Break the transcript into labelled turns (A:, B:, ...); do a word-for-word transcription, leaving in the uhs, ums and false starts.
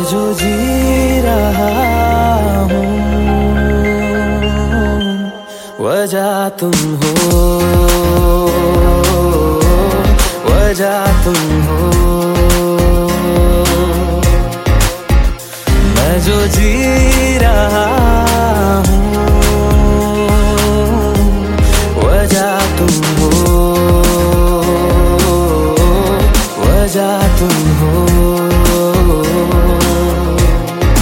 A: जो जी रहा हूँ वजह तुम हो, वजह तुम हो। मैं जो जी रहा